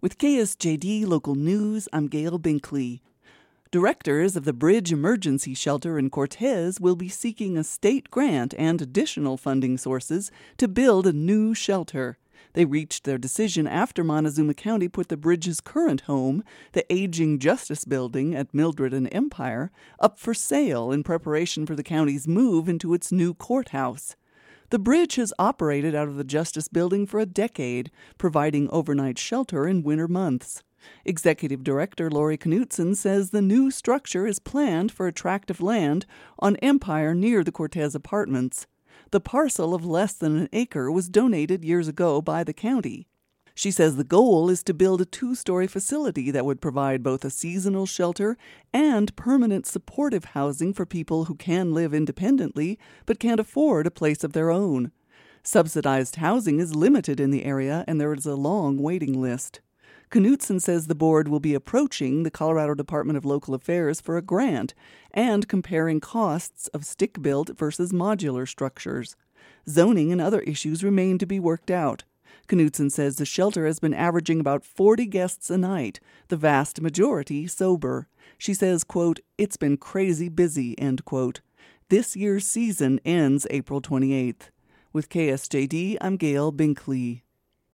With KSJD Local News, I'm Gail Binkley. Directors of the Bridge Emergency Shelter in Cortez will be seeking a state grant and additional funding sources to build a new shelter. They reached their decision after Montezuma County put the Bridge's current home, the aging Justice Building at Mildred and Empire, up for sale in preparation for the county's move into its new courthouse. The Bridge has operated out of the Justice Building for a decade, providing overnight shelter in winter months. Executive Director Lori Knutson says the new structure is planned for a tract of land on Empire near the Cortez apartments. The parcel of less than an acre was donated years ago by the county. She says the goal is to build a 2-story facility that would provide both a seasonal shelter and permanent supportive housing for people who can live independently but can't afford a place of their own. Subsidized housing is limited in the area, and there is a long waiting list. Knutson says the board will be approaching the Colorado Department of Local Affairs for a grant and comparing costs of stick-built versus modular structures. Zoning and other issues remain to be worked out. Knutson says the shelter has been averaging about 40 guests a night, the vast majority sober. She says, quote, "It's been crazy busy," end quote. This year's season ends April 28th. With KSJD, I'm Gail Binkley.